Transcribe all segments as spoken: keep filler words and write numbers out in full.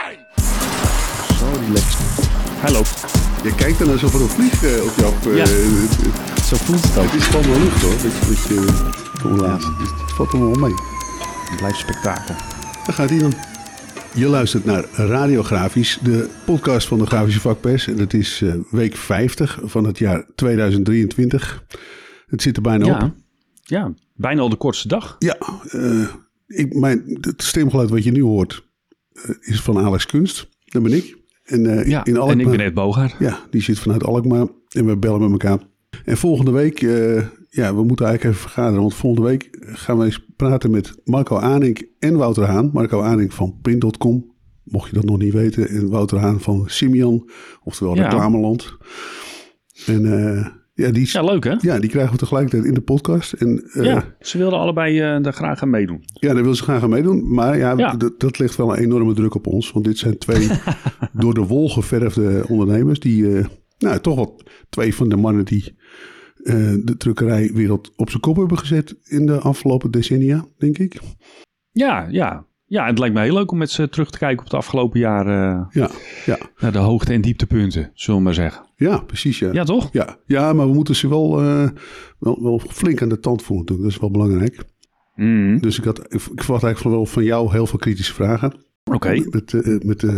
Zo relaxed. Hallo. Je kijkt dan alsof er een vlieg uh, op je af... Uh, ja, uh, zo voelt het ook. Het is gewoon wel lucht hoor, dat je, dat je gewoon laat. Dus het valt allemaal mee. Het blijft spektakel. Daar gaat hij dan. Je luistert naar Radiografisch, de podcast van de Grafische Vakpers. En het is uh, week vijftig van het jaar tweeduizend drieëntwintig. Het zit er bijna ja. op. Ja, bijna al de kortste dag. Ja, uh, ik, mijn, het stemgeluid wat je nu hoort uh, is van Alex Kunst. Dat ben ik. En, uh, ja, in Alkmaar, en ik ben Ed Bogaert. Ja, die zit vanuit Alkmaar en we bellen met elkaar. En volgende week, uh, ja, we moeten eigenlijk even vergaderen. Want volgende week gaan we eens praten met Marco Aanink en Wouter Haan. Marco Aanink van print punt com, mocht je dat nog niet weten. En Wouter Haan van Simian, oftewel ja. Reclameland. En uh, ja, die, ja, leuk hè? Ja, die krijgen we tegelijkertijd in de podcast. En, uh, ja, ze wilden allebei uh, daar graag aan meedoen. Ja, daar willen ze graag aan meedoen. Maar ja, ja. d- dat legt wel een enorme druk op ons. Want dit zijn twee door de wol geverfde ondernemers. Die, uh, nou toch wel twee van de mannen die uh, de drukkerijwereld op zijn kop hebben gezet in de afgelopen decennia, denk ik. Ja, ja. Ja, het lijkt me heel leuk om met ze terug te kijken op het afgelopen jaar. Uh, ja, ja. Naar de hoogte- en dieptepunten, zullen we maar zeggen. Ja, precies. Ja, ja toch? Ja, ja, maar we moeten ze wel, uh, wel, wel flink aan de tand voelen natuurlijk. Dat is wel belangrijk. Mm. Dus ik, had, ik verwacht eigenlijk wel van jou heel veel kritische vragen. Oké. Okay. Met, uh, met, uh,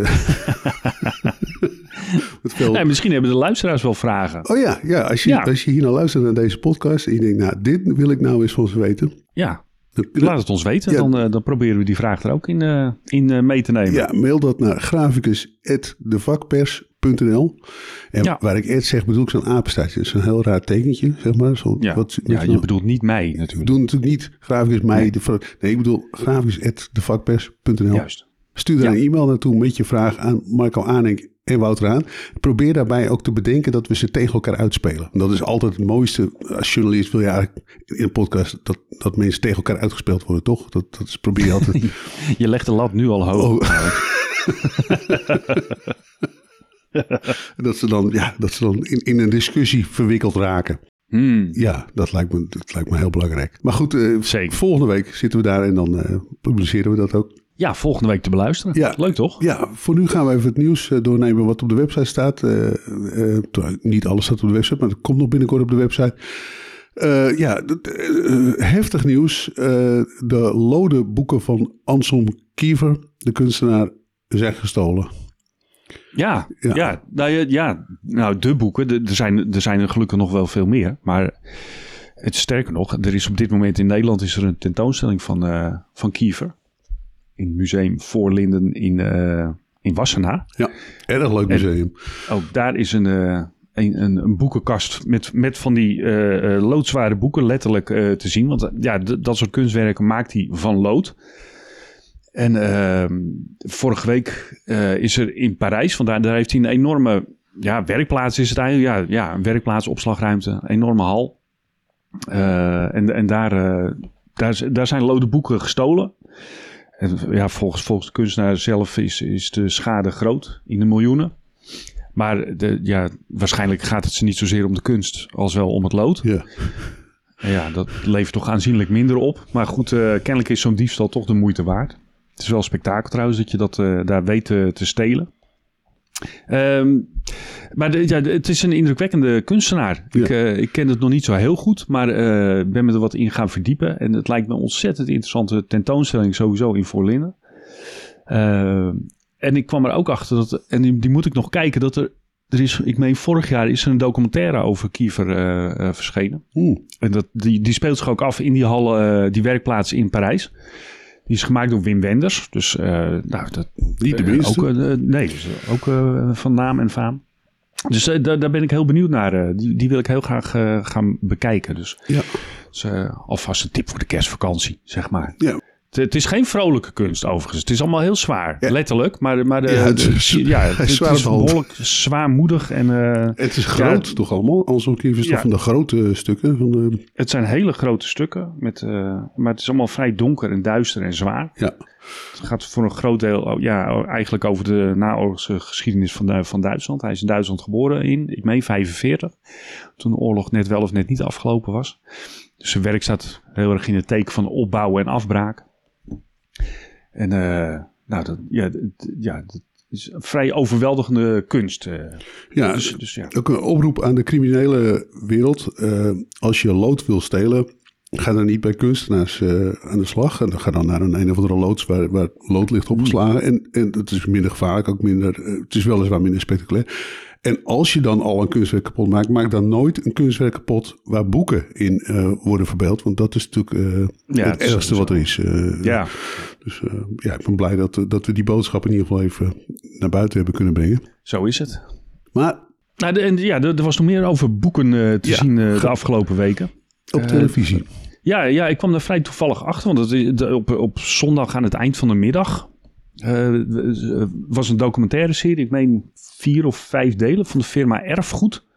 met veel... nee, misschien hebben de luisteraars wel vragen. Oh ja, ja, als je, ja. als je hier nou luistert naar deze podcast en je denkt, nou, dit wil ik nou eens van ze weten. Ja. Laat het ons weten, ja. dan, uh, dan proberen we die vraag er ook in, uh, in uh, mee te nemen. Ja, mail dat naar graficus punt de vakpers punt n l. En ja. waar ik Ed zeg, bedoel ik zo'n apenstaartje. Dat is een heel raar tekentje, zeg maar. Zo, ja, wat, ja je nou, bedoelt niet mij natuurlijk. Ik bedoel natuurlijk niet graficus mij. Nee, de, nee ik bedoel graficus punt de vakpers punt n l. Juist. Stuur daar ja. een e-mail naartoe met je vraag aan Marco Aanink en Wouter Haan. Probeer daarbij ook te bedenken dat we ze tegen elkaar uitspelen. Dat is altijd het mooiste. Als journalist wil je eigenlijk in een podcast dat, dat mensen tegen elkaar uitgespeeld worden, toch? Dat, dat is, probeer je altijd. Je legt de lat nu al hoog. Oh. dat ze dan, ja, dat ze dan in, in een discussie verwikkeld raken. Hmm. Ja, dat lijkt, me, dat lijkt me heel belangrijk. Maar goed, uh, volgende week zitten we daar en dan uh, publiceren we dat ook. Ja, volgende week te beluisteren. Ja, leuk toch? Ja, voor nu gaan we even het nieuws uh, doornemen wat op de website staat. Uh, uh, niet alles staat op de website, maar het komt nog binnenkort op de website. Uh, ja, uh, heftig nieuws. Uh, de lode boeken van Anselm Kiefer, de kunstenaar, zijn gestolen. Ja, ja. ja, nou, ja, nou de boeken, er zijn, er zijn er gelukkig nog wel veel meer. Maar het sterker nog, er is op dit moment in Nederland is er een tentoonstelling van, uh, van Kiefer. In het museum Voorlinden in, uh, in Wassenaar. Ja, erg leuk museum. En ook daar is een, uh, een, een, een boekenkast met, met van die uh, uh, loodzware boeken letterlijk uh, te zien. Want uh, ja, d- dat soort kunstwerken maakt hij van lood. En uh, vorige week uh, is er in Parijs, want daar, daar heeft hij een enorme ja, werkplaats. Is het eigenlijk? Ja, ja, een werkplaats, opslagruimte, een enorme hal. Uh, en en daar, uh, daar, daar zijn lode boeken gestolen. En ja, volgens, volgens de kunstenaar zelf is, is de schade groot, in de miljoenen. Maar de, ja, waarschijnlijk gaat het ze niet zozeer om de kunst als wel om het lood. Ja, ja dat levert toch aanzienlijk minder op. Maar goed, uh, kennelijk is zo'n diefstal toch de moeite waard. Het is wel spektakel trouwens dat je dat uh, daar weet te, te stelen. Um, maar de, ja, het is een indrukwekkende kunstenaar. Ja. Ik, uh, ik ken het nog niet zo heel goed, maar uh, ben me er wat in gaan verdiepen. En het lijkt me een ontzettend interessante tentoonstelling sowieso in Voorlinden. Uh, en ik kwam er ook achter, dat, en die, die moet ik nog kijken, dat er, er is, ik meen vorig jaar is er een documentaire over Kiefer uh, uh, verschenen. Oeh. En dat, die, die speelt zich ook af in die hal, uh, die werkplaats in Parijs. Die is gemaakt door Wim Wenders. Dus uh, nou, dat, niet de minste. Ook, uh, nee, dus ook uh, van naam en faam. Dus uh, daar, daar ben ik heel benieuwd naar. Uh, die, die wil ik heel graag uh, gaan bekijken. Dus, ja. dus uh, alvast een tip voor de kerstvakantie, zeg maar. Ja. Het, het is geen vrolijke kunst overigens. Het is allemaal heel zwaar, ja. letterlijk. Maar, maar de, ja, het is, de, ja, het, het is behoorlijk zwaarmoedig. En, uh, het is groot ja, toch allemaal? Anselm Kiefer is ja. toch van de grote stukken? Van de... Het zijn hele grote stukken. Met, uh, maar het is allemaal vrij donker en duister en zwaar. Ja. Het gaat voor een groot deel ja, eigenlijk over de naoorlogse geschiedenis van, de, van Duitsland. Hij is in Duitsland geboren in, ik meen, vijfenveertig. Toen de oorlog net wel of net niet afgelopen was. Dus zijn werk staat heel erg in het teken van opbouwen en afbraak. En uh, nou, dat, ja, dat, ja dat, is een vrij overweldigende kunst. Uh, ja, dus, dus, ja, ook een oproep aan de criminele wereld. Uh, als je lood wil stelen, ga dan niet bij kunstenaars uh, aan de slag. En dan ga dan naar een een of andere loods waar, waar lood ligt opgeslagen. En, en het is minder gevaarlijk, ook minder, uh, het is weliswaar minder spectaculair. En als je dan al een kunstwerk kapot maakt, maak dan nooit een kunstwerk kapot waar boeken in uh, worden verbeeld. Want dat is natuurlijk uh, ja, het, het ergste wat er is. Uh, ja. Dus uh, ja, ik ben blij dat, dat we die boodschap in ieder geval even naar buiten hebben kunnen brengen. Zo is het. Maar... Nou, de, en, ja, er, er was nog meer over boeken uh, te ja, zien uh, de afgelopen weken. Op televisie. Uh, ja, ja, ik kwam daar vrij toevallig achter. Want het, de, op, op zondag aan het eind van de middag... Uh, was een documentaire serie, ik meen vier of vijf delen van de firma Erfgoed.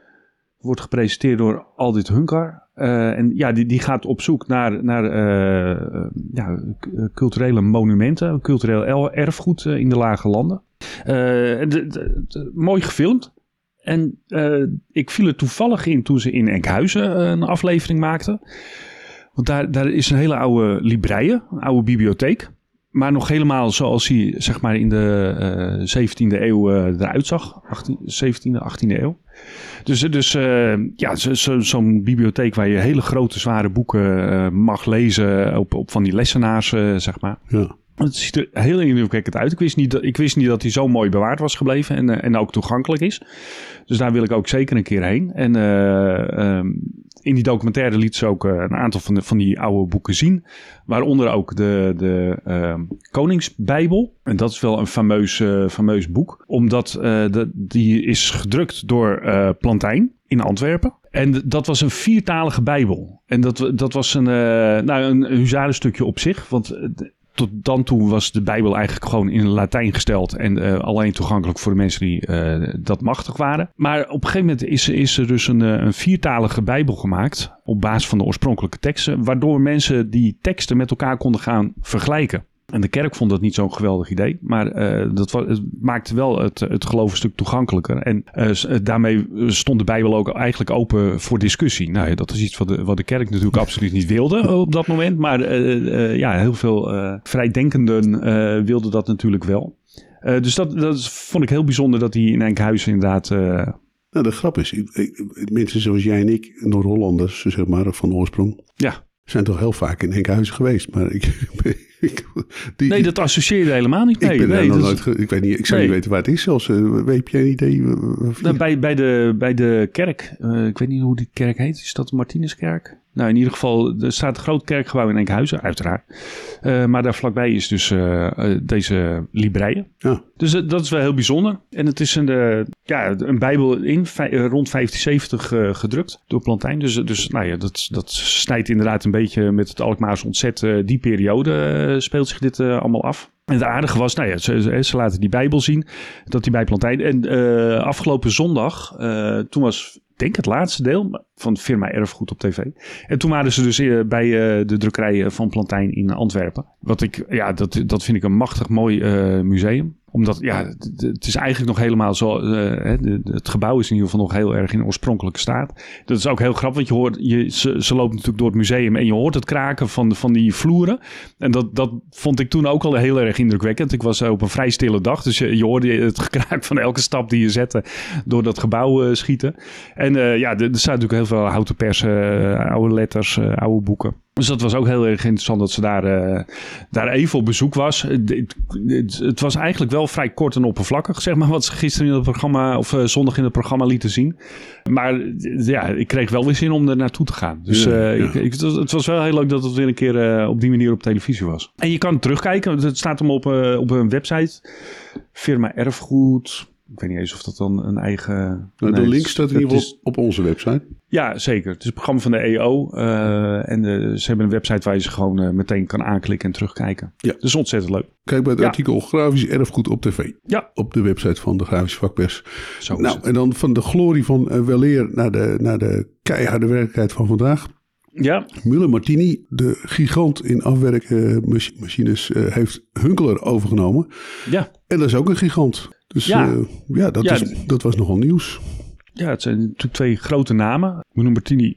Wordt gepresenteerd door Aldit Hunkar. Uh, en ja, die, die gaat op zoek naar, naar uh, ja, culturele monumenten, cultureel erfgoed uh, in de lage landen. Uh, de, de, de, mooi gefilmd. En uh, ik viel er toevallig in toen ze in Enkhuizen uh, een aflevering maakten. Want daar, daar is een hele oude librije, een oude bibliotheek. Maar nog helemaal zoals hij zeg maar in de uh, zeventiende eeuw uh, eruit zag. achttien, zeventiende, achttiende eeuw. Dus, dus uh, ja, zo, zo, zo'n bibliotheek waar je hele grote zware boeken uh, mag lezen op, op van die lessenaars, uh, zeg maar. Ja. Het ziet er heel indrukwekkend uit. Ik wist niet dat, ik wist niet dat hij zo mooi bewaard was gebleven en, uh, en ook toegankelijk is. Dus daar wil ik ook zeker een keer heen. En uh, um, in die documentaire liet ze ook uh, een aantal van, de, van die oude boeken zien. Waaronder ook de, de uh, Koningsbijbel. En dat is wel een fameus, uh, fameus boek. Omdat uh, de, die is gedrukt door uh, Plantijn in Antwerpen. En dat was een viertalige Bijbel. En dat, dat was een, uh, nou, een huzarenstukje op zich. Want... Uh, Tot dan toe was de Bijbel eigenlijk gewoon in Latijn gesteld. En uh, alleen toegankelijk voor de mensen die uh, dat machtig waren. Maar op een gegeven moment is, is er dus een, een viertalige Bijbel gemaakt. Op basis van de oorspronkelijke teksten. Waardoor mensen die teksten met elkaar konden gaan vergelijken. En de kerk vond dat niet zo'n geweldig idee. Maar uh, dat was, het maakte wel het, het geloof een stuk toegankelijker. En uh, daarmee stond de Bijbel ook eigenlijk open voor discussie. Nou ja, dat is iets wat de, wat de kerk natuurlijk absoluut niet wilde op dat moment. Maar uh, uh, ja, heel veel uh, vrijdenkenden uh, wilden dat natuurlijk wel. Uh, dus dat, dat vond ik heel bijzonder dat hij in Enkhuizen inderdaad... Uh, nou, de grap is, ik, ik, mensen zoals jij en ik, Noord-Hollanders, zeg maar, van oorsprong... Ja. Zijn toch heel vaak in Enkhuizen geweest. Maar ik, ik, die, nee, dat associeer je helemaal niet mee. Ik, ben nee, nog dat nooit ge, ik, weet niet, ik zou nee. niet weten waar het is zelfs. Uh, weet je een idee? Nou, bij, bij, de, bij de kerk. Uh, ik weet niet hoe die kerk heet. Is dat de Martinuskerk? Nou, in ieder geval, er staat een groot kerkgebouw in Enkhuizen, uiteraard. Uh, maar daar vlakbij is dus uh, uh, deze librije. Ja. Dus uh, dat is wel heel bijzonder. En het is een, uh, ja, een Bijbel in vij, uh, rond vijftien zeventig uh, gedrukt door Plantijn. Dus, dus nou ja, dat, dat snijdt inderdaad een beetje met het Alkmaars ontzet. Uh, die periode uh, speelt zich dit uh, allemaal af. En het aardige was, nou ja, ze, ze laten die Bijbel zien. Dat die bij Plantijn. En uh, afgelopen zondag, uh, toen was... Ik denk het laatste deel van de firma Erfgoed op tv. En toen waren ze dus bij uh, de drukkerij van Plantijn in Antwerpen. Wat ik, ja, dat, dat vind ik een machtig mooi uh, museum. Omdat, ja, het, het is eigenlijk nog helemaal zo... Uh, de, de, het gebouw is in ieder geval nog heel erg in oorspronkelijke staat. Dat is ook heel grappig, want je hoort... Je, ze, ze loopt natuurlijk door het museum en je hoort het kraken van, van die vloeren. En dat, dat vond ik toen ook al heel erg indrukwekkend. Ik was op een vrij stille dag, dus je, je hoorde het gekraak van elke stap die je zette door dat gebouw uh, schieten. En uh, ja, er, er staat natuurlijk heel veel houten persen, uh, oude letters, uh, oude boeken. Dus dat was ook heel erg interessant dat ze daar, uh, daar even op bezoek was. Het, het, het was eigenlijk wel vrij kort en oppervlakkig, zeg maar, wat ze gisteren in het programma of uh, zondag in het programma lieten zien. Maar ja, ik kreeg wel weer zin om er naartoe te gaan. Dus uh, ja, ja. Ik, ik, het was wel heel leuk dat het weer een keer uh, op die manier op televisie was. En je kan het terugkijken, het staat hem op, uh, op een website. Firma Erfgoed. Ik weet niet eens of dat dan een eigen... Nou, de nee, link staat in ieder geval is... op onze website. Ja, zeker. Het is het programma van de E O. Uh, en de, ze hebben een website waar je ze gewoon uh, meteen kan aanklikken en terugkijken. Ja. Dat is ontzettend leuk. Kijk bij het ja. artikel Grafisch Erfgoed op tv. Ja. Op de website van de Grafische Vakpers. Zo is nou, het. En dan van de glorie van uh, weleer naar de, naar de keiharde werkelijkheid van vandaag. Ja. Müller Martini, de gigant in afwerkmachines, uh, heeft Hunkler overgenomen. Ja. En dat is ook een gigant. Dus ja, uh, ja, dat, ja is, dat was nogal nieuws. Ja, het zijn natuurlijk twee grote namen. Müller Martini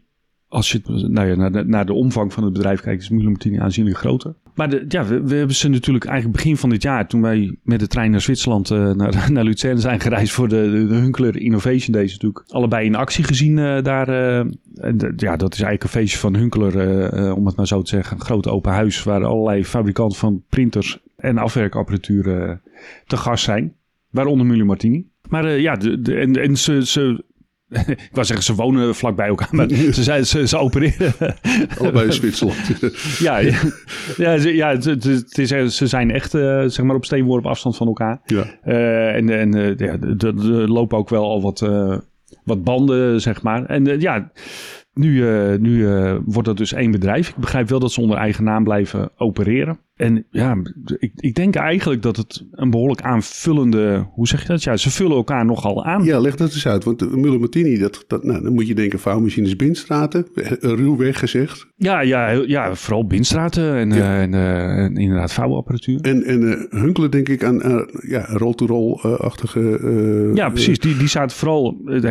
als je nou ja, naar, de, naar de omvang van het bedrijf kijkt, is Mille Martini aanzienlijk groter. Maar de, ja, we, we hebben ze natuurlijk eigenlijk begin van dit jaar, toen wij met de trein naar Zwitserland, uh, naar, naar Luzern zijn gereisd voor de, de, de Hunkler Innovation Days natuurlijk, allebei in actie gezien uh, daar. Uh, de, ja, dat is eigenlijk een feestje van Hunkler, uh, uh, om het maar zo te zeggen. Een groot open huis waar allerlei fabrikanten van printers en afwerkapparatuur uh, te gast zijn. Waaronder Mille Martini. Maar uh, ja, de, de, en, en ze... ze ik wou zeggen, ze wonen vlak bij elkaar, maar ze, zijn, ze, ze opereren. Allebei in Zwitserland. ja, ja, ja, ze, ja het, het is, ze zijn echt uh, zeg maar op steenworp afstand van elkaar. Ja. Uh, en en uh, ja, er lopen ook wel al wat, uh, wat banden, zeg maar. En uh, ja, nu, uh, nu uh, wordt dat dus één bedrijf. Ik begrijp wel dat ze onder eigen naam blijven opereren. En ja, ik, ik denk eigenlijk dat het een behoorlijk aanvullende... Hoe zeg je dat? Ja, ze vullen elkaar nogal aan. Ja, leg dat eens uit. Want Mille Martini, dat, dat, nou, dan moet je denken vouwmachines Binstraten. Ruwweg gezegd. Ja, ja, ja, vooral Binstraten en, ja. uh, en, uh, en inderdaad vouwapparatuur. En, en uh, Hunkler denk ik aan uh, ja, roll-to-roll-achtige... Uh, ja, precies. Die, die zaten vooral... Uh,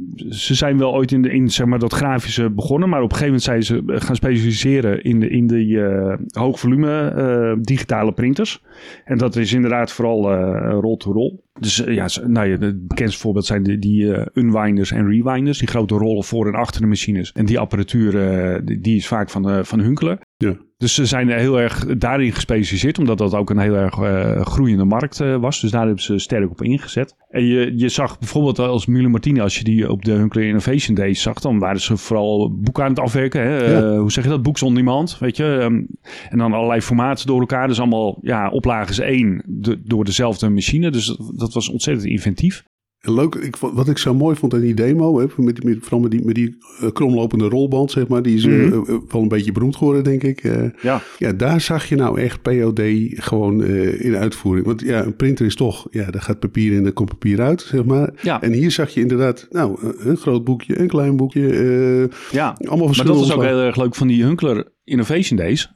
ze zijn wel ooit in, de, in zeg maar, dat grafische begonnen. Maar op een gegeven moment zijn ze gaan specialiseren in de, in de uh, hoogvolume... Uh, digitale printers. En dat is inderdaad vooral uh, roll-to-roll. Dus uh, ja, nou ja, het bekendste voorbeeld zijn die, die uh, unwinders en rewinders. Die grote rollen voor en achter de machines. En die apparatuur, uh, die, die is vaak van, uh, van Hunkler. Ja. Dus ze zijn heel erg daarin gespecialiseerd, omdat dat ook een heel erg uh, groeiende markt uh, was. Dus daar hebben ze sterk op ingezet. En je, je zag bijvoorbeeld als Mille Martini, als je die op de Hunkler Innovation Days zag, dan waren ze vooral boeken aan het afwerken. Hè? Ja. Uh, hoe zeg je dat? Books on demand, weet je. Um, en dan allerlei formaten door elkaar. Dus allemaal ja, oplages één de, door dezelfde machine. Dus dat, dat was ontzettend inventief. En leuk, ik, wat ik zo mooi vond aan die demo, hè, met, met, vooral met die, met die uh, kromlopende rolband, zeg maar, die is mm-hmm. uh, uh, wel een beetje beroemd geworden, denk ik. Uh, ja. ja, daar zag je nou echt P O D gewoon uh, in uitvoering. Want ja, een printer is toch, ja, daar gaat papier in, daar komt papier uit, zeg maar. Ja. En hier zag je inderdaad, nou, een groot boekje, een klein boekje. Uh, ja, allemaal maar dat is ook heel erg leuk van die Hunkler Innovation Days.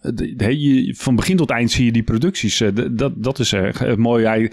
Van begin tot eind zie je die producties. Dat, dat is erg mooi.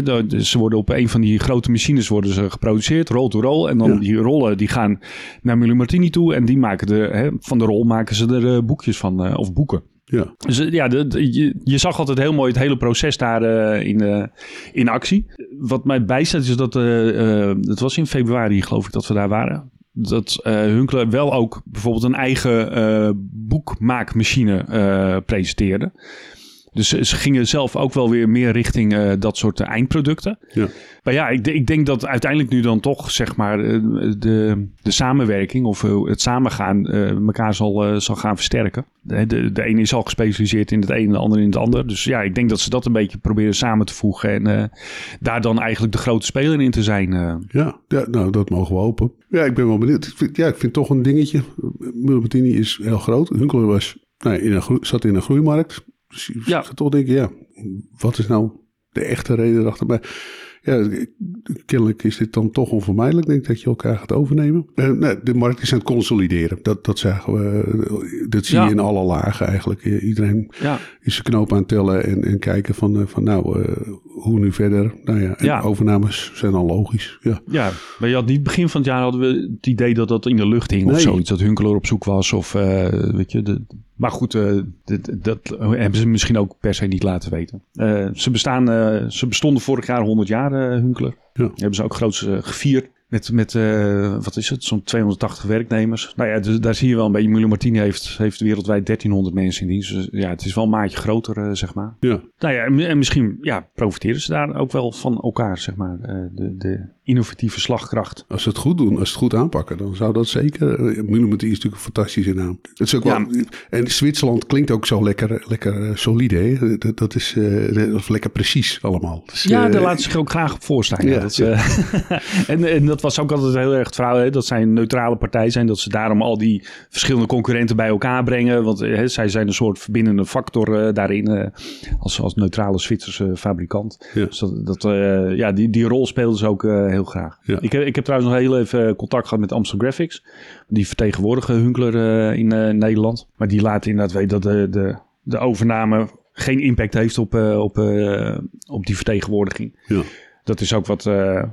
Ze worden op een van die grote machines worden ze geproduceerd, roll to roll. En dan ja. die rollen die gaan naar Mille Martini toe. En die maken de, van de rol maken ze er boekjes van, of boeken. Ja. Dus ja, de, de, je, je zag altijd heel mooi het hele proces daar uh, in, uh, in actie. Wat mij bijstaat is dat, uh, uh, het was in februari geloof ik dat we daar waren. Dat uh, Hunkler wel ook bijvoorbeeld een eigen uh, boekmaakmachine uh, presenteerde. Dus ze gingen zelf ook wel weer meer richting uh, dat soort uh, eindproducten. Ja. Maar ja, ik, ik denk dat uiteindelijk nu dan toch zeg maar uh, de, de samenwerking of uh, het samengaan uh, elkaar zal, uh, zal gaan versterken. De, de, de ene is al gespecialiseerd in het een en de ander in het ander. Dus ja, ik denk dat ze dat een beetje proberen samen te voegen. En uh, daar dan eigenlijk de grote speler in te zijn. Uh. Ja, ja, nou dat mogen we hopen. Ja, ik ben wel benieuwd. Ik vind, ja, ik vind toch een dingetje. Mille Martini is heel groot. Hunkler was, nou, in een, zat in een groeimarkt. Dus je ja. gaat toch denken, ja, wat is nou de echte reden erachter? Maar ja, kennelijk is dit dan toch onvermijdelijk, denk ik, dat je elkaar gaat overnemen. Uh, nou, de markt is aan het consolideren. Dat, dat zagen we, dat zie ja. je in alle lagen eigenlijk. Iedereen ja. is zijn knoop aan het tellen en, en kijken van, van nou, uh, hoe nu verder? Nou ja, en ja. overnames zijn al logisch. Ja. ja, maar je had niet begin van het jaar hadden we het idee dat dat in de lucht hing nee. of zoiets. Dat Hunkler op zoek was of uh, weet je, de, maar goed, uh, dat, dat hebben ze misschien ook per se niet laten weten. Uh, ze, bestaan, uh, ze bestonden vorig jaar honderd jaar, uh, Hunkler. Ja. Hebben ze ook groots uh, gevierd. Met, met uh, wat is het, zo'n tweehonderdtachtig werknemers. Nou ja, dus daar zie je wel een beetje. Mille Martini heeft, heeft wereldwijd dertienhonderd mensen in dienst. Dus ja, het is wel een maatje groter, uh, zeg maar. Ja. Nou ja, en, en misschien ja, profiteren ze daar ook wel van elkaar, zeg maar. Uh, de, de innovatieve slagkracht. Als ze het goed doen, als ze het goed aanpakken, dan zou dat zeker... Uh, Mille Martini is natuurlijk een fantastische naam. Het is ook ja. wel, en Zwitserland klinkt ook zo lekker, lekker uh, solide. Hè? Dat, dat, is, uh, dat is lekker precies allemaal. Dus, ja, uh, daar laten ze zich ook graag op voorstaan. Ja, ja, dat, ja. Uh, en, en dat was ook altijd heel erg het verhaal, hè, dat zij een neutrale partij zijn. Dat ze daarom al die verschillende concurrenten bij elkaar brengen. Want hè, zij zijn een soort verbindende factor uh, daarin. Uh, als, als neutrale Zwitserse fabrikant. Ja. Dus dat, dat, uh, ja, die, die rol speelden ze ook uh, heel graag. Ja. Ik, heb, ik heb trouwens nog heel even contact gehad met Amstel Graphics. Die vertegenwoordigen Hunkler uh, in uh, Nederland. Maar die laten inderdaad weten dat de, de, de overname geen impact heeft op, uh, op, uh, op die vertegenwoordiging. Ja. Dat is ook wat... Uh,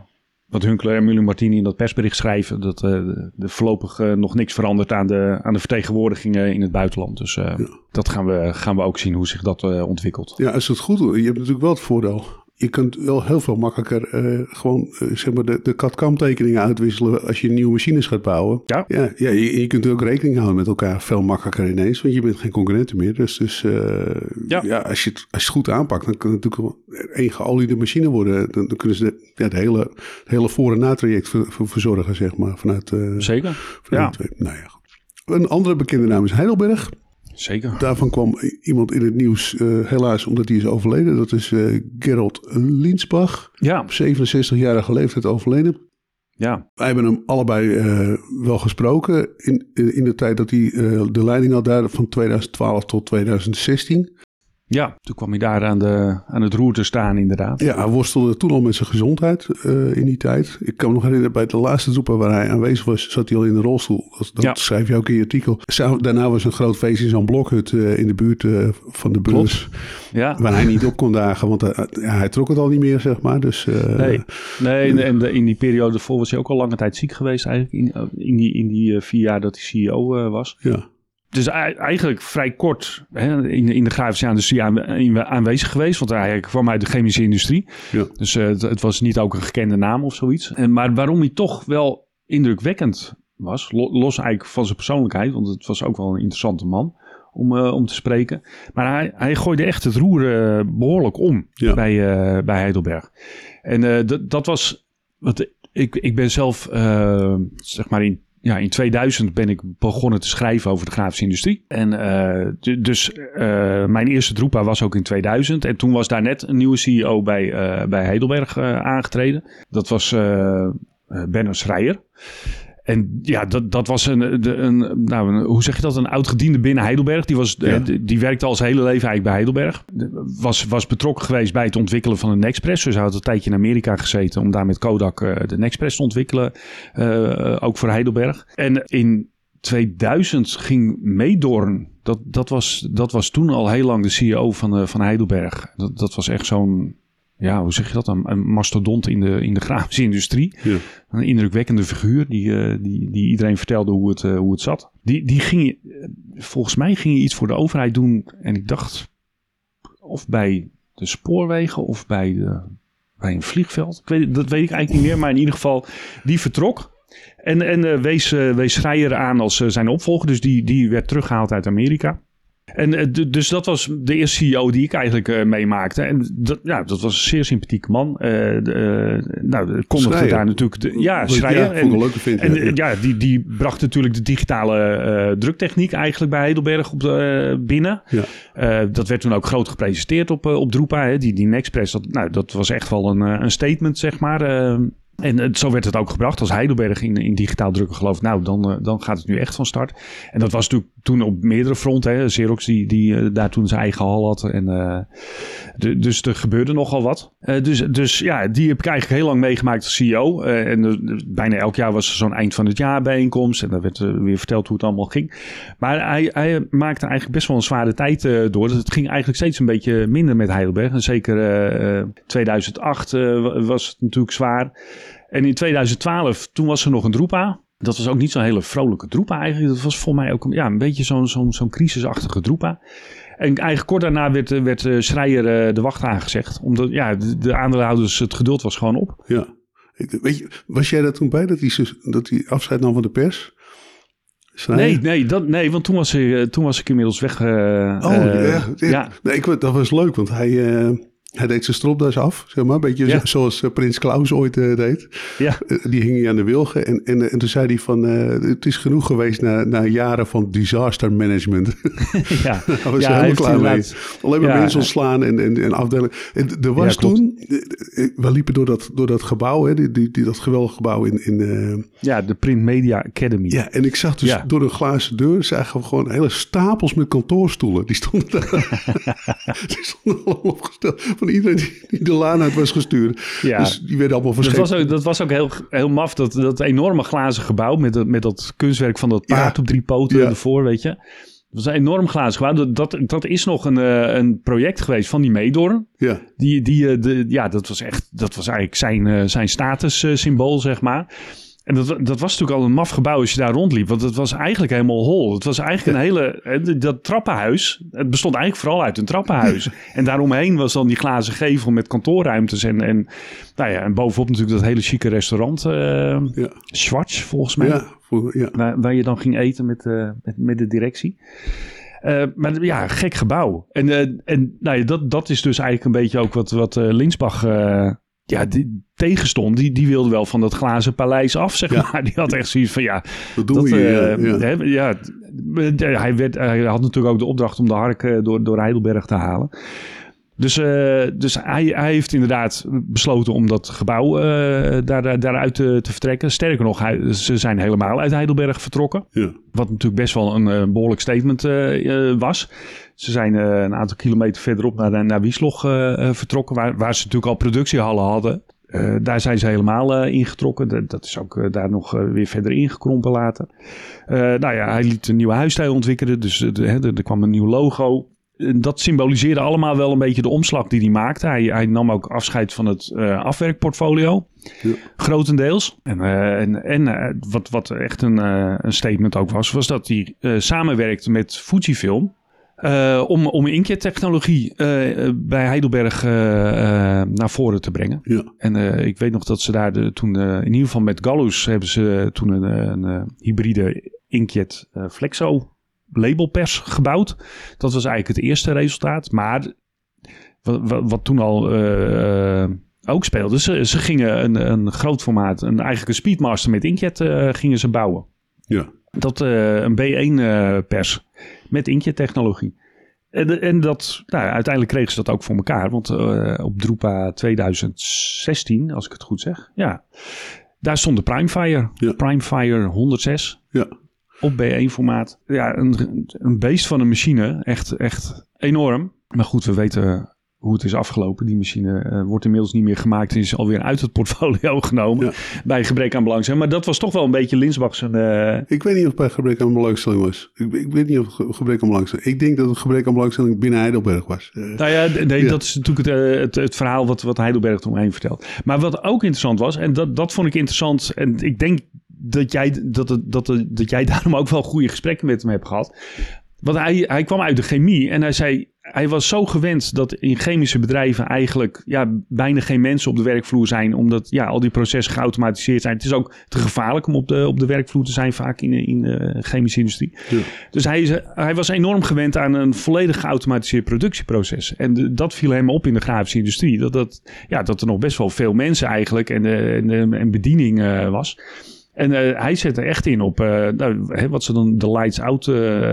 wat Hunkler en Müller-Martini in dat persbericht schrijven, dat uh, er voorlopig uh, nog niks verandert aan de, aan de vertegenwoordigingen in het buitenland. Dus uh, ja. dat gaan we, gaan we ook zien hoe zich dat uh, ontwikkelt. Ja, als het goed doet. Je hebt natuurlijk wel het voordeel. Je kunt wel heel veel makkelijker uh, gewoon uh, zeg maar de, de C A D-C A M tekeningen uitwisselen als je nieuwe machines gaat bouwen. Ja, ja, ja je, je kunt ook rekening houden met elkaar veel makkelijker ineens, want je bent geen concurrenten meer. Dus, dus uh, ja. ja, als je het, als je het goed aanpakt, dan kan het natuurlijk één geoliede machine worden. Dan, dan kunnen ze de, ja, het hele, het hele voor- en natraject ver, ver, verzorgen, zeg maar. Vanuit, uh, Zeker, vanuit ja. Nou ja, goed. Een andere bekende naam is Heidelberg. Zeker. Daarvan kwam iemand in het nieuws, uh, helaas omdat hij is overleden. Dat is uh, Gerald Linsbach. Ja. Op zevenenzestigjarige leeftijd overleden. Ja. Wij hebben hem allebei uh, wel gesproken in, in, in de tijd dat hij uh, de leiding had daar van tweeduizend twaalf tot tweeduizend zestien. Ja, toen kwam hij daar aan, de, aan het roer te staan inderdaad. Ja, hij worstelde toen al met zijn gezondheid uh, in die tijd. Ik kan me nog herinneren, bij de laatste Drupa waar hij aanwezig was, zat hij al in de rolstoel. Dat, dat ja. schrijf je ook in je artikel. Daarna was een groot feest in zo'n blokhut uh, in de buurt uh, van de beurs. Ja. Waar hij niet op kon dagen, want uh, ja, hij trok het al niet meer, zeg maar. Dus, uh, nee, nee en de, in die periode voor was hij ook al lange tijd ziek geweest eigenlijk. In, in die, in die uh, vier jaar dat hij C E O uh, was. Ja. Dus eigenlijk vrij kort hè, in, in de grafische industrie aanwe- aanwezig geweest. Want hij kwam uit de chemische industrie. Ja. Dus uh, het, het was niet ook een gekende naam of zoiets. En, maar waarom hij toch wel indrukwekkend was. Lo, los eigenlijk van zijn persoonlijkheid. Want het was ook wel een interessante man om, uh, om te spreken. Maar hij, hij gooide echt het roer uh, behoorlijk om ja. bij, uh, bij Heidelberg. En uh, d- dat was... Wat, ik, ik ben zelf uh, zeg maar in... Ja, in tweeduizend ben ik begonnen te schrijven over de grafische industrie. En uh, d- dus uh, mijn eerste Drupa was ook in tweeduizend. En toen was daar net een nieuwe C E O bij, uh, bij Heidelberg uh, aangetreden. Dat was uh, uh, Bernard Schreier. En ja, dat, dat was een, de, een, nou, een, hoe zeg je dat, een oud-gediende binnen Heidelberg. Die, was, ja. die, die werkte al zijn hele leven eigenlijk bij Heidelberg. Was, was betrokken geweest bij het ontwikkelen van de Nexpress. Dus hij had een tijdje in Amerika gezeten om daar met Kodak uh, de Nexpress te ontwikkelen. Uh, ook voor Heidelberg. En in tweeduizend ging Meedorn, dat, dat, was, dat was toen al heel lang de C E O van, uh, van Heidelberg. Dat, dat was echt zo'n... Ja, hoe zeg je dat? Een, een mastodont in de, in de grafische industrie. Ja. Een indrukwekkende figuur die, uh, die, die iedereen vertelde hoe het, uh, hoe het zat. Die, die ging, uh, volgens mij ging hij iets voor de overheid doen. En ik dacht, of bij de spoorwegen of bij, de, bij een vliegveld. Ik weet, dat weet ik eigenlijk niet meer, maar in ieder geval, die vertrok. En, en uh, wees, uh, wees Schreier aan als uh, zijn opvolger. Dus die, die werd teruggehaald uit Amerika. En uh, d- dus dat was de eerste C E O die ik eigenlijk uh, meemaakte. En dat, ja, dat was een zeer sympathieke man. Uh, de, uh, nou, kondigde daar natuurlijk... De, ja, Schreier. Ja, en, leuke vind, en ja. ja, die, die bracht natuurlijk de digitale uh, druktechniek eigenlijk bij Heidelberg op de, uh, binnen. Ja. Uh, dat werd toen ook groot gepresenteerd op, uh, op Drupa. Hè. Die, die Nexpress, dat, nou, dat was echt wel een, een statement, zeg maar... Uh, En uh, zo werd het ook gebracht. Als Heidelberg in, in digitaal drukken gelooft, nou, dan, uh, dan gaat het nu echt van start. En dat was natuurlijk toen op meerdere fronten. Hè. Xerox die, die uh, daar toen zijn eigen hal had. En, uh, de, dus er gebeurde nogal wat. Uh, dus, dus ja, die heb ik eigenlijk heel lang meegemaakt als C E O. Uh, en uh, bijna elk jaar was er zo'n eind van het jaar bijeenkomst. En daar werd uh, weer verteld hoe het allemaal ging. Maar hij, hij maakte eigenlijk best wel een zware tijd uh, door. Dus het ging eigenlijk steeds een beetje minder met Heidelberg. En zeker uh, tweeduizend acht uh, was het natuurlijk zwaar. En in tweeduizend twaalf, toen was er nog een Drupa. Dat was ook niet zo'n hele vrolijke Drupa eigenlijk. Dat was volgens mij ook ja, een beetje zo'n, zo'n, zo'n crisisachtige Drupa. En eigenlijk kort daarna werd, werd Schreier uh, de wacht aangezegd. Omdat ja, de, de aandeelhouders, het geduld was gewoon op. Ja. Weet je, was jij daar toen bij dat hij, dat hij afscheid nam van de pers? Schreier? Nee, nee, dat, nee, want toen was, hij, toen was ik inmiddels weg. Uh, oh, uh, ja. ja. ja. Nee, ik, dat was leuk, want hij... Uh, Hij deed zijn stropdas af, zeg maar. Een beetje ja. zoals uh, Prins Klaus ooit uh, deed. Ja. Uh, die hing hij aan de wilgen. En, en, uh, en toen zei hij van... Uh, het is genoeg geweest na, na jaren van disaster management. Ja. Daar was ja, hij helemaal klaar mee. Inderdaad... Alleen maar ja. mensen ontslaan en, en, en afdelen. En er was ja, toen... We liepen door dat, door dat gebouw, hè, die, die, die, dat geweldige gebouw in... in uh, ja, de Print Media Academy. Ja, en ik zag dus ja. door een glazen deur... zagen we gewoon hele stapels met kantoorstoelen. Die stonden daar. Die stonden allemaal opgesteld. Van iedereen die, die de laan uit was gestuurd. Ja. Dus die werden allemaal verscheept. Dat was ook, dat was ook heel, heel maf. Dat, dat enorme glazen gebouw met, dat, met dat kunstwerk van dat paard ja. op drie poten ja. ervoor, weet je. Dat was een enorm glazen gebouw. Dat, dat, dat is nog een, uh, een project geweest van die Meedorn. Ja. Die, die, uh, de, ja, dat was echt, dat was eigenlijk zijn, uh, zijn statussymbool, uh, zeg maar. En dat, dat was natuurlijk al een maf gebouw als je daar rondliep. Want het was eigenlijk helemaal hol. Het was eigenlijk een hele... Dat trappenhuis, het bestond eigenlijk vooral uit een trappenhuis. En daaromheen was dan die glazen gevel met kantoorruimtes. En, en, nou ja, en bovenop natuurlijk dat hele chique restaurant. Uh, ja. Schwarz, volgens mij. Ja, voor, ja. Waar, waar je dan ging eten met, uh, met, met de directie. Uh, maar ja, gek gebouw. En, uh, en nou ja, dat, dat is dus eigenlijk een beetje ook wat, wat uh, Linsbach... Uh, ja, die tegenstond, die, die wilde wel van dat glazen paleis af, zeg ja. maar. Die had echt zoiets van, ja... Dat doen we hier, uh, ja. Hè, ja. Hij, werd, hij had natuurlijk ook de opdracht om de hark uh, door, door Heidelberg te halen. Dus, uh, dus hij, hij heeft inderdaad besloten om dat gebouw uh, daar, daar, daaruit te, te vertrekken. Sterker nog, hij, ze zijn helemaal uit Heidelberg vertrokken. Ja. Wat natuurlijk best wel een, een behoorlijk statement uh, uh, was. Ze zijn uh, een aantal kilometer verderop naar, naar Wiesloch uh, vertrokken, waar, waar ze natuurlijk al productiehallen hadden. Uh, daar zijn ze helemaal uh, ingetrokken. De, dat is ook uh, daar nog uh, weer verder ingekrompen later. Uh, nou ja, hij liet een nieuwe huisstijl ontwikkelen, dus uh, de, he, er kwam een nieuw logo. Dat symboliseerde allemaal wel een beetje de omslag die hij maakte. Hij, hij nam ook afscheid van het uh, afwerkportfolio. Ja. Grotendeels. En, uh, en, en uh, wat, wat echt een, uh, een statement ook was, was dat hij uh, samenwerkte met Fujifilm. Uh, om, om inkjettechnologie uh, bij Heidelberg uh, uh, naar voren te brengen. Ja. En uh, ik weet nog dat ze daar de, toen, uh, in ieder geval met Gallus hebben ze toen een, een, een hybride inkjet uh, Flexo labelpers gebouwd. Dat was eigenlijk het eerste resultaat. Maar wat, wat, wat toen al uh, ook speelde, ze, ze gingen een, een groot formaat, een, eigenlijk een Speedmaster met inkjet uh, gingen ze bouwen. Ja. Dat uh, een B één uh, pers met inkjettechnologie. En, en dat, nou, uiteindelijk kregen ze dat ook voor elkaar. Want uh, op Drupa tweeduizend zestien, als ik het goed zeg, ja, daar stond de Primefire. Ja. Primefire honderdzes. Ja. Op B één formaat. Ja, een, een beest van een machine. Echt, echt enorm. Maar goed, we weten hoe het is afgelopen. Die machine uh, wordt inmiddels niet meer gemaakt. En is alweer uit het portfolio genomen. Ja. Bij gebrek aan belangstelling. Maar dat was toch wel een beetje Linsbach zijn... Uh... Ik weet niet of het bij gebrek aan belangstelling was. Ik, ik weet niet of het gebrek aan belangstelling... Ik denk dat het gebrek aan belangstelling binnen Heidelberg was. Uh, nou ja, nee, ja, dat is natuurlijk het, uh, het, het verhaal wat, wat Heidelberg eromheen vertelt. Maar wat ook interessant was... En dat, dat vond ik interessant. En ik denk dat jij, dat, dat, dat, dat jij daarom ook wel goede gesprekken met hem hebt gehad. Want hij, hij kwam uit de chemie en hij zei... Hij was zo gewend dat in chemische bedrijven eigenlijk ja, bijna geen mensen op de werkvloer zijn. Omdat ja, al die processen geautomatiseerd zijn. Het is ook te gevaarlijk om op de, op de werkvloer te zijn vaak in, in de chemische industrie. Ja. Dus hij, hij was enorm gewend aan een volledig geautomatiseerd productieproces. En de, dat viel hem op in de grafische industrie. Dat, dat, ja, dat er nog best wel veel mensen eigenlijk en, en, en bediening uh, was. En uh, hij zet er echt in op uh, nou, hè, wat ze dan de lights-out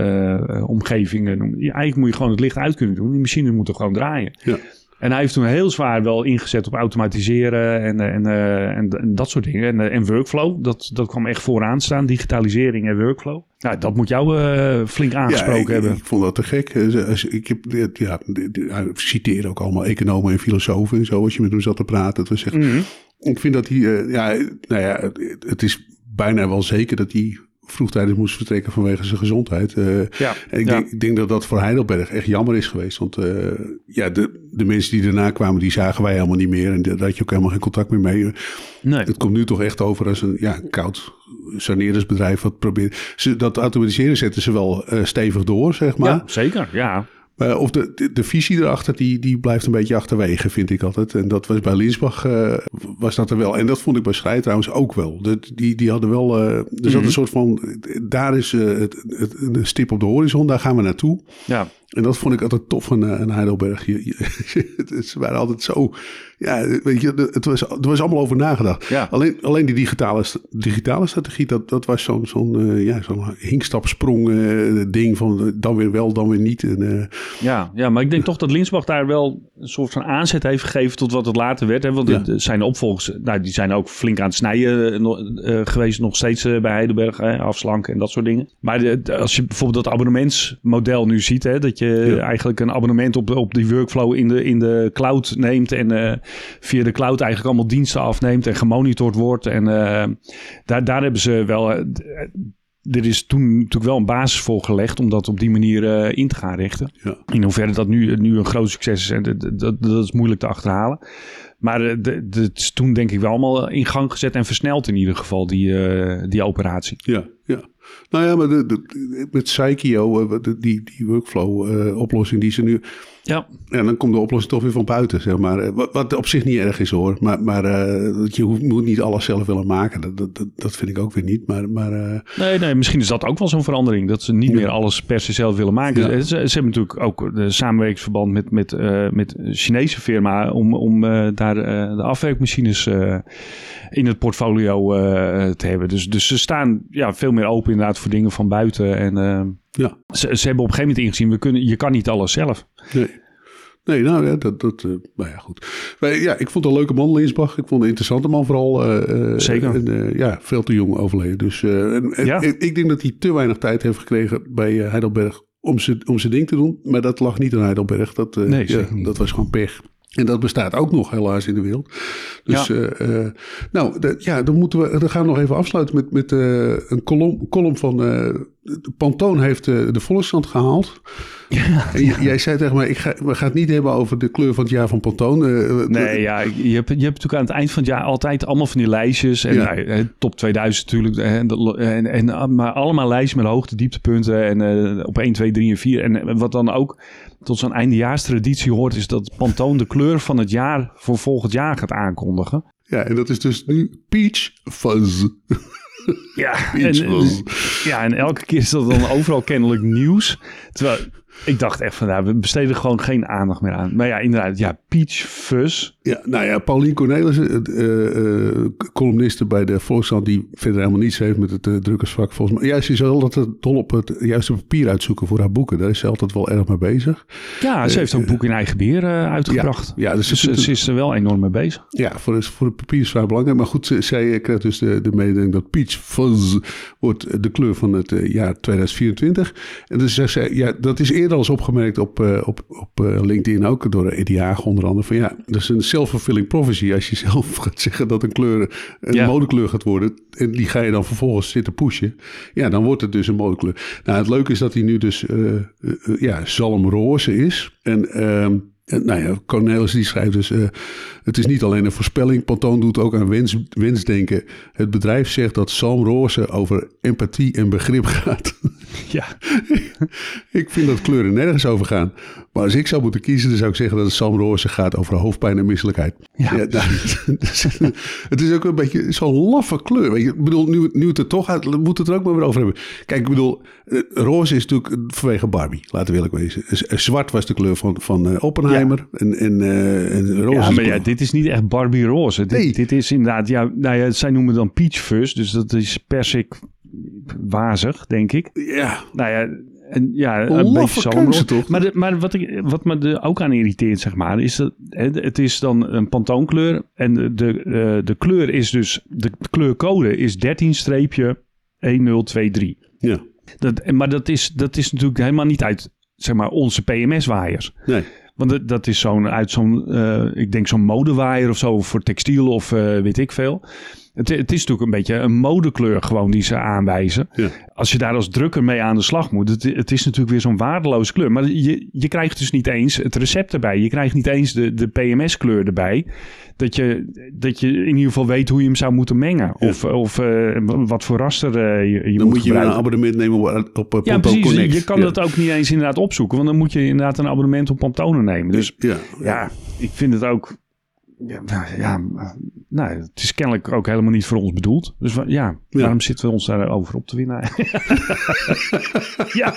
uh, omgevingen noemen. Ja, eigenlijk moet je gewoon het licht uit kunnen doen. Die machines moeten gewoon draaien. Ja. En hij heeft toen heel zwaar wel ingezet op automatiseren en, en, uh, en, en dat soort dingen. En, en workflow, dat, dat kwam echt vooraan staan. Digitalisering en workflow. Nou, dat moet jou uh, flink aangesproken ja, ik, hebben. Ik vond dat te gek. Ik heb, ja, ik citeer ook allemaal economen en filosofen en zo. Als je met hem zat te praten. Het was echt, mm-hmm. Ik vind dat hij, uh, ja, nou ja, het is bijna wel zeker dat hij vroegtijdig moest vertrekken vanwege zijn gezondheid. Uh, ja, en ik, ja. denk, ik denk dat dat voor Heidelberg echt jammer is geweest. Want uh, ja, de, de mensen die daarna kwamen, die zagen wij helemaal niet meer. En daar had je ook helemaal geen contact meer mee. Nee. Het komt nu toch echt over als een ja, koud saneerdersbedrijf wat probeert. Ze, dat automatiseren zetten ze wel uh, stevig door, zeg maar. Ja, zeker, ja. Uh, of de, de, de visie erachter, die, die blijft een beetje achterwege, vind ik altijd. En dat was bij Linsbach, uh, was dat er wel. En dat vond ik bij Schrey trouwens ook wel. De, die, die hadden wel, uh, er zat mm-hmm. een soort van, daar is uh, het, het, een stip op de horizon, daar gaan we naartoe. Ja. En dat vond ik altijd tof aan, aan Heidelberg. Je, je, ze waren altijd zo, ja, weet je, het was, er was allemaal over nagedacht. Ja. Alleen, alleen die digitale, digitale strategie, dat, dat was zo'n, zo'n, uh, ja, zo'n hinkstapsprong uh, ding van uh, dan weer wel, dan weer niet. En, uh, ja, ja, maar ik denk toch dat Linsbach daar wel een soort van aanzet heeft gegeven tot wat het later werd. Hè? Want ja. de, zijn opvolgers, nou, die zijn ook flink aan het snijden uh, geweest, nog steeds uh, bij Heidelberg, hè? Afslanken en dat soort dingen. Maar de, de, als je bijvoorbeeld dat abonnementsmodel nu ziet, hè, dat je ja. eigenlijk een abonnement op, op die workflow in de, in de cloud neemt en uh, via de cloud eigenlijk allemaal diensten afneemt en gemonitord wordt. En uh, daar, daar hebben ze wel... Uh, er is toen natuurlijk wel een basis voor gelegd om dat op die manier uh, in te gaan richten. Ja. In hoeverre dat nu, nu een groot succes is, en dat, dat, dat is moeilijk te achterhalen. Maar uh, het is toen denk ik wel allemaal in gang gezet en versneld in ieder geval, die, uh, die operatie. Ja, ja. Nou ja, maar de, de, met Psychio, de, die, die workflow-oplossing uh, die ze nu... Ja. Ja, dan komt de oplossing toch weer van buiten, zeg maar. Wat, wat op zich niet erg is, hoor. Maar, maar uh, je hoeft, moet niet alles zelf willen maken. Dat, dat, dat vind ik ook weer niet. Maar, maar, uh... nee, nee, misschien is dat ook wel zo'n verandering. Dat ze niet ja. meer alles per se zelf willen maken. Ja. Ze, ze hebben natuurlijk ook de samenwerkingsverband met, met, uh, met een Chinese firma... om, om uh, daar uh, de afwerkmachines uh, in het portfolio uh, te hebben. Dus, dus ze staan ja, veel meer open inderdaad voor dingen van buiten. En uh, ja. ze, ze hebben op een gegeven moment ingezien... We kunnen, je kan niet alles zelf. Nee. Nee, nou ja, dat, dat uh, nou ja, goed. Maar ja, ik vond het een leuke man, Linsbach. Ik vond het een interessante man vooral. Uh, Zeker. En, uh, ja, veel te jong overleden. Dus uh, en, en, ja. ik, ik denk dat hij te weinig tijd heeft gekregen bij uh, Heidelberg om zijn om zijn ding te doen. Maar dat lag niet aan Heidelberg. Dat, uh, nee, ja, dat was gewoon pech. En dat bestaat ook nog helaas in de wereld. Dus ja. Uh, uh, nou, de, ja, dan moeten we, dan gaan we nog even afsluiten met, met uh, een column, column van... Uh, Pantone heeft uh, de Volkskrant gehaald. Ja, en j- ja. Jij zei tegen mij, ik ga, we gaan het niet hebben over de kleur van het jaar van Pantone. Uh, nee, uh, ja, je hebt, je hebt natuurlijk aan het eind van het jaar altijd allemaal van die lijstjes. En ja. nou, top tweeduizend natuurlijk. En, en, en, maar allemaal lijstjes met hoogte, dieptepunten. En uh, op één, twee, drie en vier. En wat dan ook tot zo'n eindejaarstraditie hoort... is dat Pantone de kleur van het jaar voor volgend jaar gaat aankondigen. Ja, en dat is dus nu Peach Fuzz. Ja, en, ja, en elke keer is dat dan overal kennelijk nieuws. Terwijl ik dacht echt van, nou, we besteden gewoon geen aandacht meer aan. Maar ja, inderdaad, ja, Peach Fuzz. Ja, nou ja, Paulien Cornelissen, uh, uh, columniste bij de Volkskrant... die verder helemaal niets heeft met het uh, drukkersvak volgens mij. Ja, ze is altijd dol op het juiste papier uitzoeken voor haar boeken. Daar is ze altijd wel erg mee bezig. Ja, ze uh, heeft ook boeken in eigen beheer uh, uitgebracht. Ja, ja, dus, dus ze, ze is er wel enorm mee bezig. Ja, voor, voor het papier is vrij belangrijk. Maar goed, zij krijgt dus de, de mededeling dat Peach Fuzz wordt de kleur van het uh, jaar tweeduizend vierentwintig. En dus zegt zij, ja, dat is eerder al eens opgemerkt op, uh, op, op uh, LinkedIn ook, door Eddie Haag onder andere. Van ja, dat is een self-fulfilling prophecy. Als je zelf gaat zeggen dat een kleur een ja. modekleur gaat worden, en die ga je dan vervolgens zitten pushen, ja, dan wordt het dus een modekleur. Nou, het leuke is dat hij nu dus uh, uh, ja, zalmroze is. En uh, En, nou ja, Cornelis die schrijft dus... Uh, het is niet alleen een voorspelling. Pantone doet ook aan wens, wensdenken. Het bedrijf zegt dat zalmroze over empathie en begrip gaat. Ja. Ik vind dat kleuren nergens over gaan. Maar als ik zou moeten kiezen, dan zou ik zeggen dat het zalmroze gaat over hoofdpijn en misselijkheid. Ja. Ja, nou, het is ook een beetje zo'n laffe kleur. Weet je, ik bedoel, nu, nu het er toch uit, moeten we het er ook maar weer over hebben. Kijk, ik bedoel, roze is natuurlijk vanwege Barbie, laten we eerlijk wezen. Zwart was de kleur van, van Oppenheimer. Ja. En, en, uh, en roze. Ja, maar ja, dit is niet echt Barbie roze. Dit, nee. dit is inderdaad, ja, nou ja, zij noemen dan peach fuzz, dus dat is persik wazig, denk ik. Ja. Nou ja, en ja, een beetje zalmroze toch? Maar, de, maar wat, ik, wat me er ook aan irriteert, zeg maar, is dat het is dan een Pantone kleur en de, de, uh, de kleur is dus, de kleurcode is dertien een nul twee drie. Ja. Dat, maar dat is, dat is natuurlijk helemaal niet uit, zeg maar, onze P M S-waaiers. Nee. Want dat is zo'n, uit zo'n, uh, ik denk zo'n modewaaier of zo voor textiel of uh, weet ik veel. Het, het is natuurlijk een beetje een modekleur gewoon die ze aanwijzen. Ja. Als je daar als drukker mee aan de slag moet. Het, het is natuurlijk weer zo'n waardeloze kleur. Maar je, je krijgt dus niet eens het recept erbij. Je krijgt niet eens de, de P M S-kleur erbij. Dat je, dat je in ieder geval weet hoe je hem zou moeten mengen. Ja. Of, of uh, wat voor raster uh, je, je dan moet moet je gebruiken. een abonnement nemen op, op uh, ja, precies. Connect. Je kan ja. dat ook niet eens inderdaad opzoeken. Want dan moet je inderdaad een abonnement op Pantone nemen. Dus ja, ja. ja ik vind het ook... Ja, ja, nou, het is kennelijk ook helemaal niet voor ons bedoeld. Dus ja, ja. waarom zitten we ons daarover op te winnen? Ja.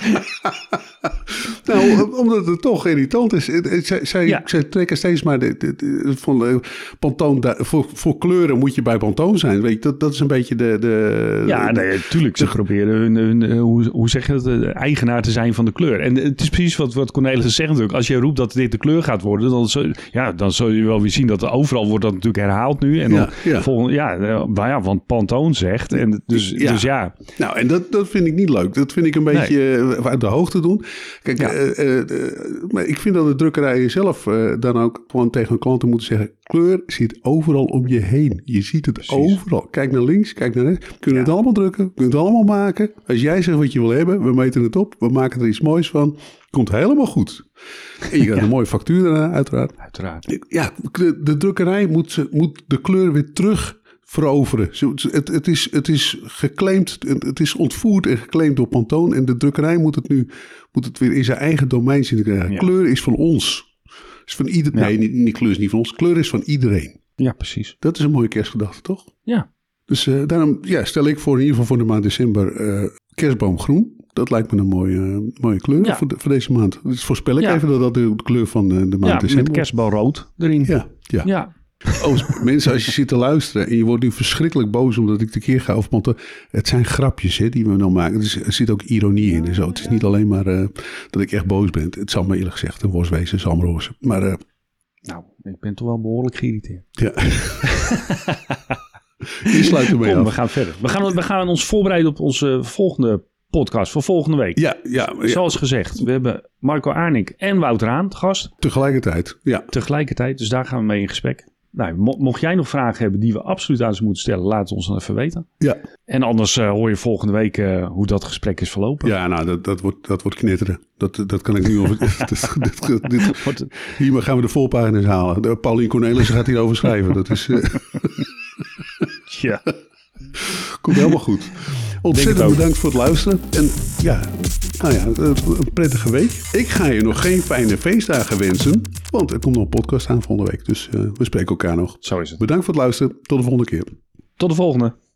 Nou, omdat het toch irritant is. Zij, zij, ja. zij trekken steeds maar de, de, de, van uh, Pantone. Voor, voor kleuren moet je bij Pantone zijn. Weet je, dat, dat is een beetje de... de ja, nee, tuurlijk. Ze de, proberen hun, hun, hoe, hoe zeg je dat, de eigenaar te zijn van de kleur. En het is precies wat, wat Cornelis zegt natuurlijk. Als je roept dat dit de kleur gaat worden, dan zul, ja, dan zul je wel weer zien dat overal wordt dat natuurlijk herhaald nu. En dan ja, ja. Volgende, ja, nou ja, want Pantone zegt. En dus, ja. dus ja. Nou, en dat, dat vind ik niet leuk. Dat vind ik een beetje nee. uit de hoogte doen. Kijk, ja. uh, uh, uh, maar ik vind dat de drukkerijen zelf uh, dan ook gewoon tegen hun klanten moeten zeggen, Kleur zit overal om je heen. Je ziet het Precies. overal. Kijk naar links, kijk naar rechts. We kunnen Ja. het allemaal drukken. We kunnen het allemaal maken. Als jij zegt wat je wil hebben, we meten het op. We maken er iets moois van. Komt helemaal goed. En je krijgt Ja. een mooie factuur daarna, uiteraard. Uiteraard. Ja, de, de drukkerij moet, ze- moet de kleur weer terug veroveren. Zo, Het, het, is, het is geclaimd, het is ontvoerd en geclaimd door Pantone. En de drukkerij moet het nu moet het weer in zijn eigen domein zien te krijgen. Ja. Kleur is van ons. Is van ieder, Ja. Nee, niet, niet kleur is niet van ons. Kleur is van iedereen. Ja, precies. Dat is een mooie kerstgedachte, toch? Ja. Dus uh, daarom ja, stel ik voor in ieder geval voor de maand december uh, kerstboomgroen. Dat lijkt me een mooie, uh, mooie kleur Ja. voor, de, voor deze maand. Dus voorspel ik Ja. even dat dat de kleur van uh, de maand Ja, december met kerstbalrood erin. Ja, ja. Ja. Oh, mensen, als je zit te luisteren en je wordt nu verschrikkelijk boos omdat ik tekeer ga over Pantone. Het zijn grapjes hè, die we nou maken. Er, is, er zit ook ironie in en zo. Het is niet alleen maar uh, dat ik echt boos ben. Het zal me eerlijk gezegd een worst wezen, zal me rozen. Maar uh, Nou, ik ben toch wel behoorlijk geïrriteerd. ja. Je sluit ermee Kom, af. we gaan verder. We gaan, we gaan ons voorbereiden op onze volgende podcast voor volgende week. Ja, ja, ja, Zoals gezegd, we hebben Marco Arnik en Wouter Haan te gast tegelijkertijd. Ja. tegelijkertijd. Dus daar gaan we mee in gesprek. Nou, mo- mocht jij nog vragen hebben die we absoluut aan ze moeten stellen, laat het ons dan even weten. Ja. En anders uh, hoor je volgende week uh, hoe dat gesprek is verlopen. Ja, nou, dat, dat, wordt, dat wordt knetteren. Dat, dat kan ik nu over. dit, dit, dit, Wordt- hier gaan we de voorpagina's halen. De Paulien Cornelissen gaat hierover schrijven. Dat is, uh, ja. komt helemaal goed. Ontzettend bedankt voor het luisteren. En ja, nou ja, een prettige week. Ik ga je nog geen fijne feestdagen wensen. Want er komt nog een podcast aan volgende week. Dus uh, we spreken elkaar nog. Zo is het. Bedankt voor het luisteren. Tot de volgende keer. Tot de volgende.